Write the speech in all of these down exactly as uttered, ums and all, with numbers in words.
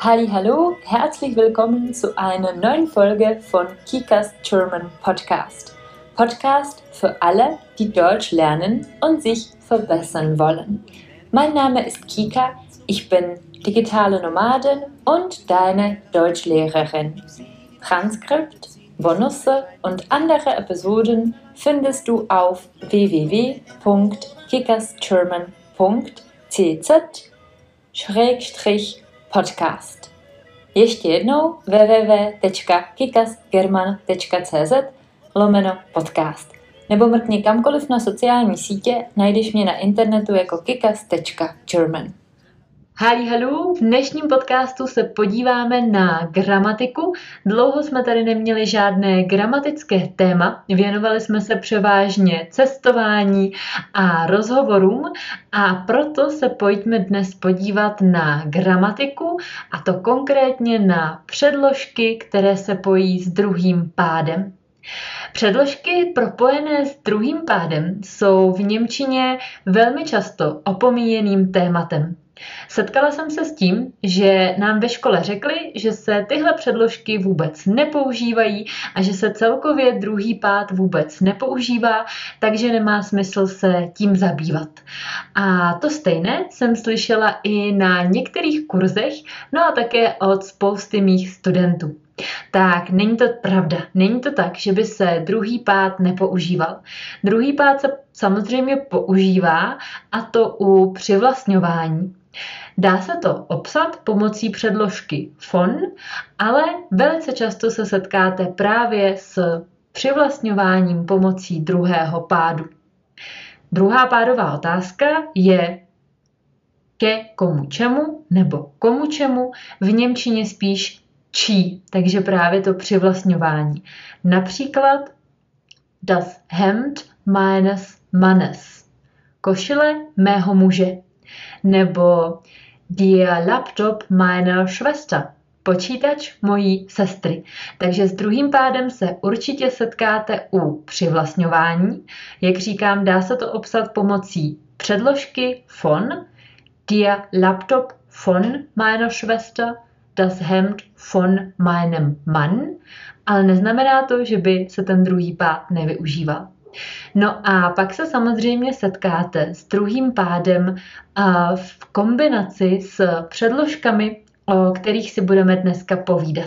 Halli, hallo, herzlich willkommen zu einer neuen Folge von Kikas German Podcast. Podcast für alle, die Deutsch lernen und sich verbessern wollen. Mein Name ist Kika, ich bin digitale Nomadin und deine Deutschlehrerin. Transkript, Bonusse und andere Episoden findest du auf w w w punkt kikasgerman punkt c z schrägstrich podcast. Ještě jednou w w w tečka kikasgerman tečka c z lomeno podcast. Nebo mrkni kamkoliv na sociální sítě, najdeš mě na internetu jako kikas tečka german. Halli, hallo, v dnešním podcastu se podíváme na gramatiku. Dlouho jsme tady neměli žádné gramatické téma, věnovali jsme se převážně cestování a rozhovorům a proto se pojďme dnes podívat na gramatiku a to konkrétně na předložky, které se pojí s druhým pádem. Předložky propojené s druhým pádem jsou v němčině velmi často opomíjeným tématem. Setkala jsem se s tím, že nám ve škole řekli, že se tyhle předložky vůbec nepoužívají a že se celkově druhý pád vůbec nepoužívá, takže nemá smysl se tím zabývat. A to stejné jsem slyšela i na některých kurzech, no a také od spousty mých studentů. Tak není to pravda, není to tak, že by se druhý pád nepoužíval. Druhý pád se samozřejmě používá a to u přivlastňování. Dá se to obsat pomocí předložky von, ale velice často se setkáte právě s přivlastňováním pomocí druhého pádu. Druhá pádová otázka je ke komu čemu nebo komu čemu, v němčině spíš čí, takže právě to přivlastňování. Například das Hemd meines Mannes, košile mého muže, nebo der Laptop meiner Schwester, počítač mojí sestry. Takže s druhým pádem se určitě setkáte u přivlastňování. Jak říkám, dá se to obsat pomocí předložky von, der Laptop von meiner Schwester, das Hemd von meinem Mann, ale neznamená to, že by se ten druhý pád nevyužíval. No a pak se samozřejmě setkáte s druhým pádem v kombinaci s předložkami, o kterých si budeme dneska povídat.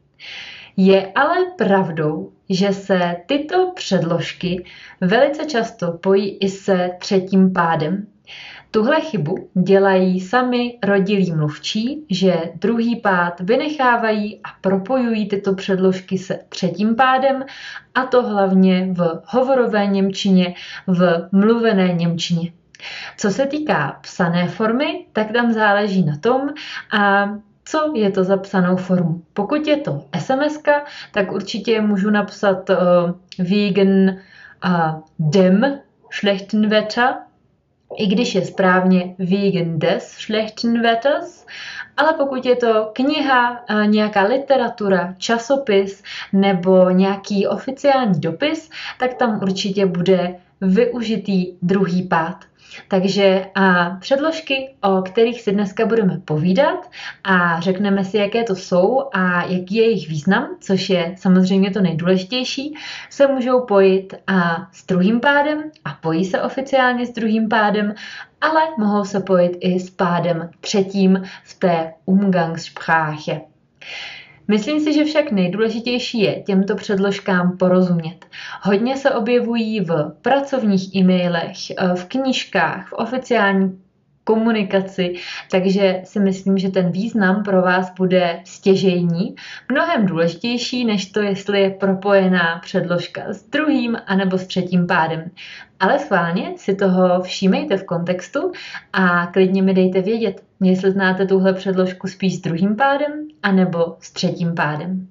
Je ale pravdou, že se tyto předložky velice často pojí i se třetím pádem. Tuhle chybu dělají sami rodilí mluvčí, že druhý pád vynechávají a propojují tyto předložky se třetím pádem, a to hlavně v hovorové němčině, v mluvené němčině. Co se týká psané formy, tak tam záleží na tom, a co je to za psanou formu. Pokud je to es em eska, tak určitě můžu napsat uh, wegen uh, dem schlechten Wetter, i když je správně wegen des schlechten Wetters, ale pokud je to kniha, nějaká literatura, časopis nebo nějaký oficiální dopis, tak tam určitě bude využitý druhý pád. Takže a předložky, o kterých si dneska budeme povídat a řekneme si, jaké to jsou a jaký je jejich význam, což je samozřejmě to nejdůležitější, se můžou pojit a s druhým pádem a pojí se oficiálně s druhým pádem, ale mohou se pojit i s pádem třetím v té Umgangssprache. Myslím si, že však nejdůležitější je těmto předložkám porozumět. Hodně se objevují v pracovních e-mailech, v knížkách, v oficiální komunikaci, takže si myslím, že ten význam pro vás bude stěžejní, mnohem důležitější, než to, jestli je propojená předložka s druhým anebo s třetím pádem. Ale schválně si toho všímejte v kontextu a klidně mi dejte vědět, jestli znáte tuhle předložku spíš s druhým pádem anebo s třetím pádem.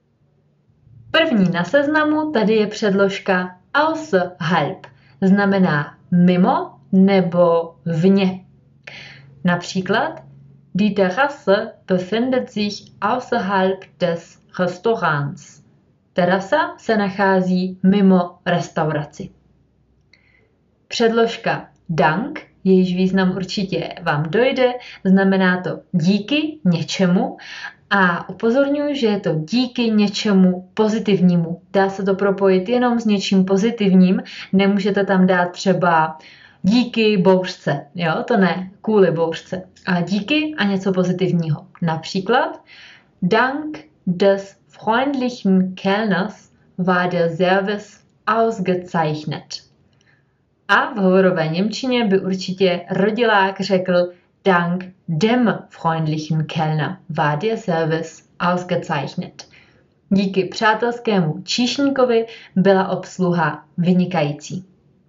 První na seznamu tady je předložka außerhalb, znamená mimo nebo vně. Například die Terrasse befindet sich außerhalb des Restaurants. Terasa se nachází mimo restauraci. Předložka Dank jejíž význam určitě vám dojde, znamená to díky něčemu a upozorňuji, že je to díky něčemu pozitivnímu. Dá se to propojit jenom s něčím pozitivním, nemůžete tam dát třeba díky bouřce, jo, to ne, kvůli bouřce, a díky a něco pozitivního. Například Dank des freundlichen Kellners war der Service ausgezeichnet. A v hovorové němčině by určitě rodilák řekl Dank dem freundlichen Kellner war der Service ausgezeichnet. Díky přátelskému číšníkovi byla obsluha vynikající.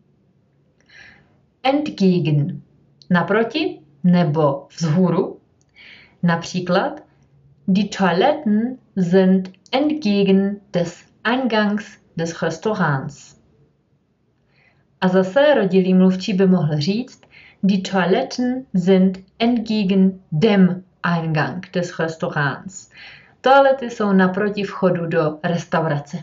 Entgegen, naproti nebo vzhůru. Například Die Toiletten sind entgegen des Eingangs des Restaurants. A zase rodilý mluvčí by mohl říct Die Toiletten sind entgegen dem Eingang des Restaurants. Toalety jsou naproti vchodu do restaurace.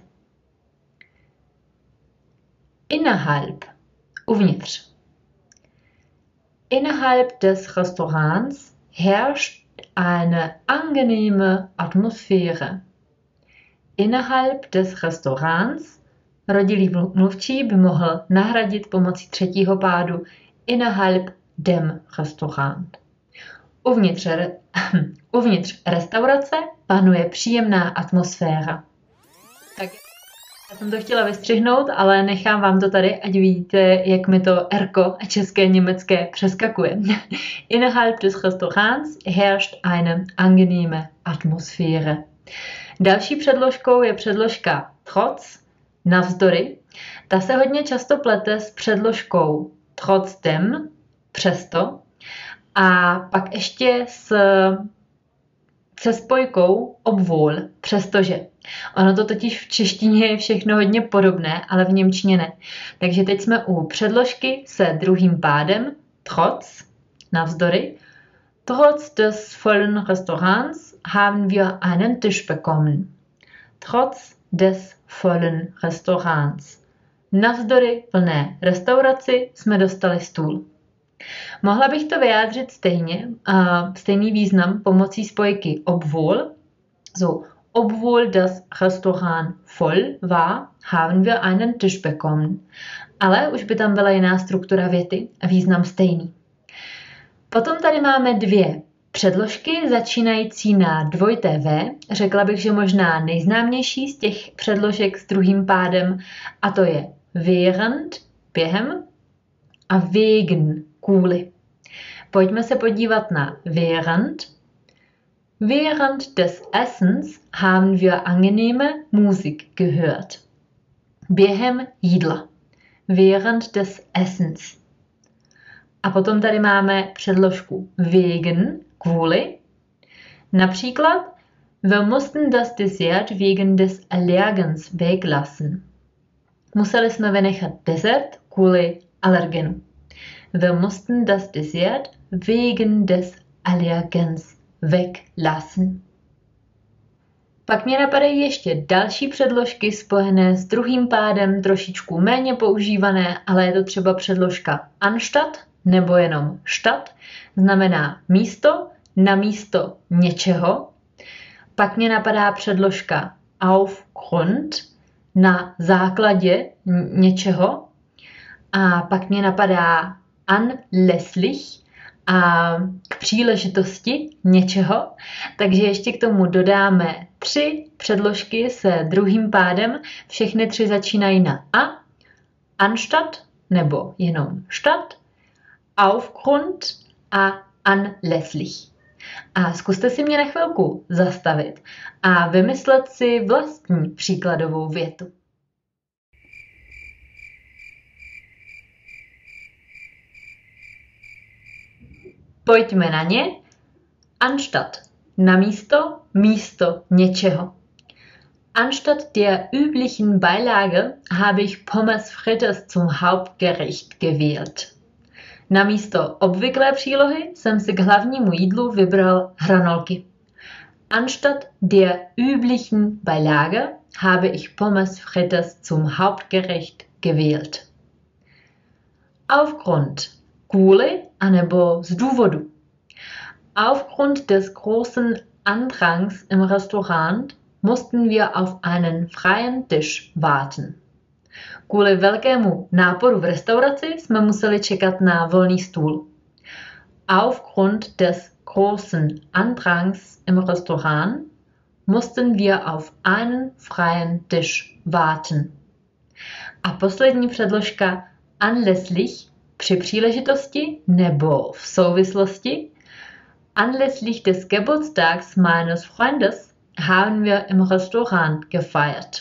Innerhalb, uvnitř. Innerhalb des Restaurants herrscht eine angenehme Atmosphäre. Innerhalb des Restaurants rodilý mluvčí by mohl nahradit pomocí třetího pádu innerhalb dem Restaurant. Uvnitř, uvnitř restaurace panuje příjemná atmosféra. Tak já jsem to chtěla vystřihnout, ale nechám vám to tady, ať vidíte, jak mi to erko české německé přeskakuje. Innerhalb des Restaurants herrscht eine angenehme Atmosphäre. Další předložkou je předložka trotz, navzdory. Ta se hodně často plete s předložkou trotzdem, přesto, a pak ještě s, se spojkou obwohl, přestože. Ono to totiž v češtině je všechno hodně podobné, ale v němčině ne. Takže teď jsme u předložky se druhým pádem, trotz, navzdory. Trotz des vollen Restaurants haben wir einen Tisch bekommen. Trotz des vollen Restaurants. Navzdory plné restauraci jsme dostali stůl. Mohla bych to vyjádřit stejně, uh, stejný význam pomocí spojky obwohl. So, obwohl das Restaurant voll war, haben wir einen Tisch bekommen. Ale už by tam byla jiná struktura věty a význam stejný. Potom tady máme dvě předložky začínající na dvojité V. Řekla bych, že možná nejznámější z těch předložek s druhým pádem, a to je während, během, a wegen, kvůli. Pojďme se podívat na während. Während des Essens haben wir angenehme Musik gehört. Během jídla. Während des Essens. A potom tady máme předložku wegen, kvůli. Například Wir mussten das Dessert wegen des Allergens weglassen. Museli jsme vynechat dezert kvůli alergenu. Wir mussten das Dessert wegen des Allergens weglassen. Pak mě napadají ještě další předložky spojené s druhým pádem, trošičku méně používané, ale je to třeba předložka anstatt nebo jenom statt, znamená místo, na místo něčeho. Pak mě napadá předložka aufgrund, na základě něčeho. A pak mě napadá anlässlich, a k příležitosti něčeho. Takže ještě k tomu dodáme tři předložky se druhým pádem. Všechny tři začínají na a, anstatt nebo jenom statt, aufgrund a anlässlich. A zkuste si mě na chvilku zastavit a vymyslet si vlastní příkladovou větu. Pojďme na ně. Anstatt. Na místo, místo něčeho. Anstatt der üblichen Beilage habe ich Pommes frites zum Hauptgericht gewählt. Na místo obvyklé přílohy jsem si k hlavnímu jídlu vybral hranolky. Anstatt der üblichen Beilage habe ich Pommes frites zum Hauptgericht gewählt. Aufgrund. kvůli anebo z důvodu. Aufgrund des großen Andrangs im Restaurant mussten wir auf einen freien Tisch warten. Kvůli velkému náporu v restauraci jsme museli čekat na volný stůl. Aufgrund des großen Andrangs im Restaurant mussten wir auf einen freien Tisch warten. A poslední předložka anlässlich při příležitosti nebo v souvislosti. Anlässlich des Geburtstags meines Freundes haben wir im Restaurant gefeiert.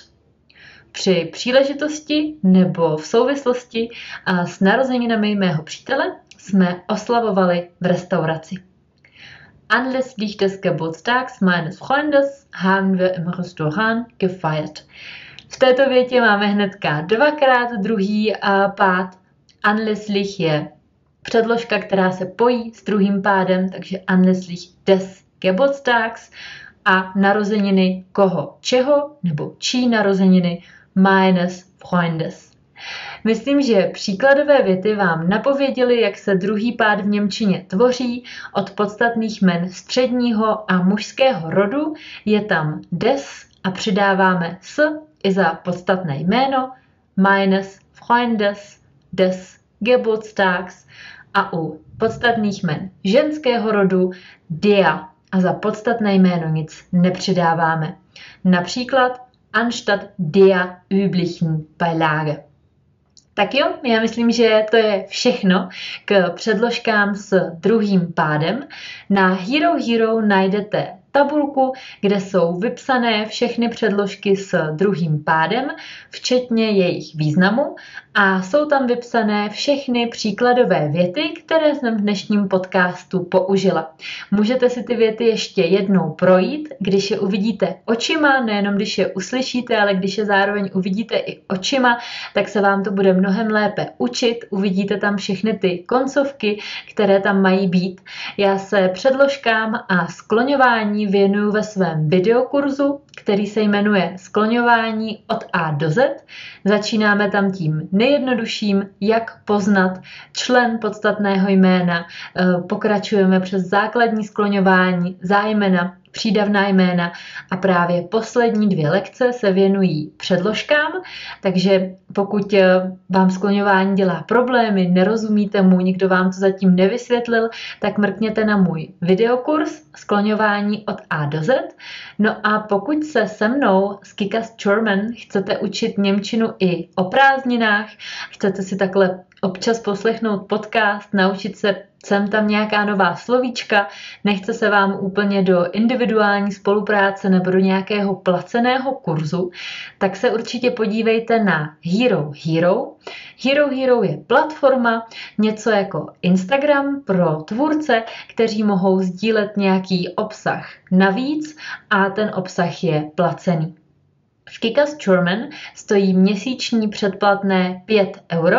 Při příležitosti nebo v souvislosti s narozeninami mého přítele jsme oslavovali v restauraci. Anlässlich des Geburtstags meines Freundes haben wir im Restaurant gefeiert. V této větě máme hnedka dvakrát druhý pád. Anlässlich je předložka, která se pojí s druhým pádem, takže anlässlich des Geburtstags a narozeniny koho, čeho nebo čí narozeniny meines Freundes. Myslím, že příkladové věty vám napověděly, jak se druhý pád v němčině tvoří. Od podstatných jmen středního a mužského rodu je tam des a přidáváme s i za podstatné jméno meines Freundes, des Geburtstags a u podstatných jmen ženského rodu der a za podstatné jméno nic nepřidáváme. Například anstatt der üblichen Beilage. Tak jo, já myslím, že to je všechno k předložkám s druhým pádem. Na Hero Hero najdete tabulku, kde jsou vypsané všechny předložky s druhým pádem, včetně jejich významu, a jsou tam vypsané všechny příkladové věty, které jsem v dnešním podcastu použila. Můžete si ty věty ještě jednou projít, když je uvidíte očima, nejenom když je uslyšíte, ale když je zároveň uvidíte i očima, tak se vám to bude mnohem lépe učit. Uvidíte tam všechny ty koncovky, které tam mají být. Já se předložkám a skloňování věnuju ve svém videokurzu, který se jmenuje Skloňování od A do Z. Začínáme tam tím nejjednodušším, jak poznat člen podstatného jména. Pokračujeme přes základní skloňování, zájmena, přídavná jména a právě poslední dvě lekce se věnují předložkám, takže pokud vám skloňování dělá problémy, nerozumíte mu, nikdo vám to zatím nevysvětlil, tak mrkněte na můj videokurs Skloňování od A do Z. No a pokud se se mnou z Kikas German chcete učit němčinu i o prázdninách, chcete si takhle občas poslechnout podcast, naučit se sem tam nějaká nová slovíčka, nechce se vám úplně do individuální spolupráce nebo do nějakého placeného kurzu, tak se určitě podívejte na Hero Hero. Hero Hero je platforma, něco jako Instagram pro tvůrce, kteří mohou sdílet nějaký obsah navíc a ten obsah je placený. V Kikas German stojí měsíční předplatné pět euro,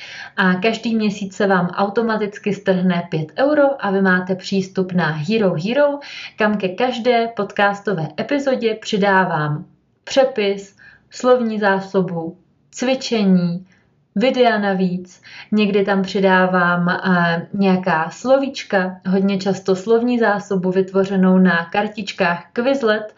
a každý měsíc se vám automaticky strhne pět euro a vy máte přístup na Hero Hero, kam ke každé podcastové epizodě přidávám přepis, slovní zásobu, cvičení, videa navíc, někdy tam přidávám uh, nějaká slovíčka, hodně často slovní zásobu vytvořenou na kartičkách Quizlet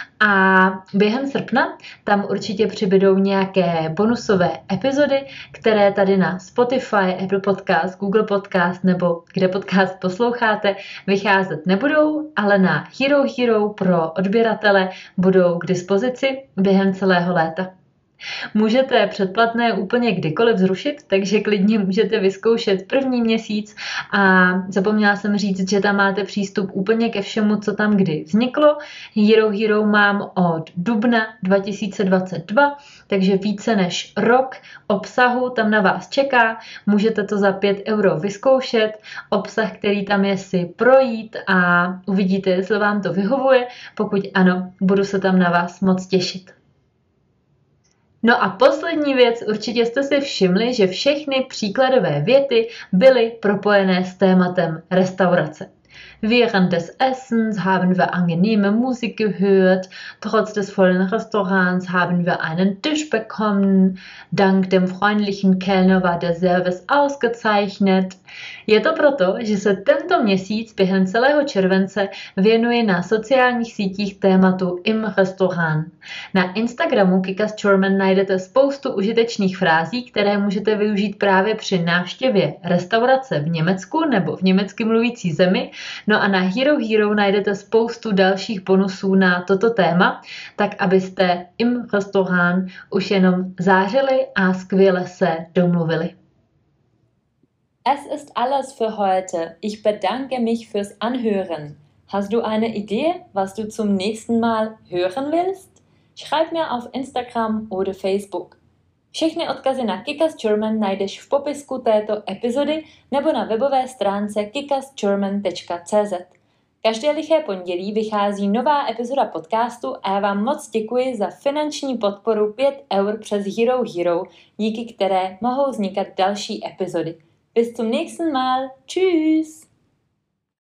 a během srpna tam určitě přibydou nějaké bonusové epizody, které tady na Spotify, Apple Podcast, Google Podcast nebo kde podcast posloucháte vycházet nebudou, ale na Hero Hero pro odběratele budou k dispozici během celého léta. Můžete předplatné úplně kdykoliv zrušit, takže klidně můžete vyzkoušet první měsíc a zapomněla jsem říct, že tam máte přístup úplně ke všemu, co tam kdy vzniklo. Hero Hero mám od dubna dva tisíce dvacet dva, takže více než rok obsahu tam na vás čeká. Můžete to za pět euro vyzkoušet, obsah, který tam je, si projít a uvidíte, jestli vám to vyhovuje. Pokud ano, budu se tam na vás moc těšit. No a poslední věc, určitě jste si všimli, že všechny příkladové věty byly propojené s tématem restaurace. Während des Essens haben wir angenehme Musik gehört. Trotz des vollen Restaurants haben wir einen Tisch bekommen. Dank dem freundlichen Kellner war der Service ausgezeichnet. Je to proto, že se tento měsíc během celého července věnuje na sociálních sítích tématu Im Restaurant. Na Instagramu Kikas German najdete spoustu užitečných frází, které můžete využít právě při návštěvě restaurace v Německu nebo v německy mluvící zemi. No a na Hero Hero najdete spoustu dalších bonusů na toto téma, tak abyste Im Restaurant už jenom zářili a skvěle se domluvili. Es ist alles für heute. Ich bedanke mich fürs Anhören. Hast du eine Idee, was du zum nächsten Mal hören willst? Schreib mir auf Instagram oder Facebook. Všechny odkazy na Kikas German najdeš v popisku této epizody nebo na webové stránce kikas german tečka cé zet. Každé liché pondělí vychází nová epizoda podcastu a já vám moc děkuji za finanční podporu pět eur přes Hero Hero, díky které mohou vznikat další epizody. Bis zum nächsten Mal. Tschüss!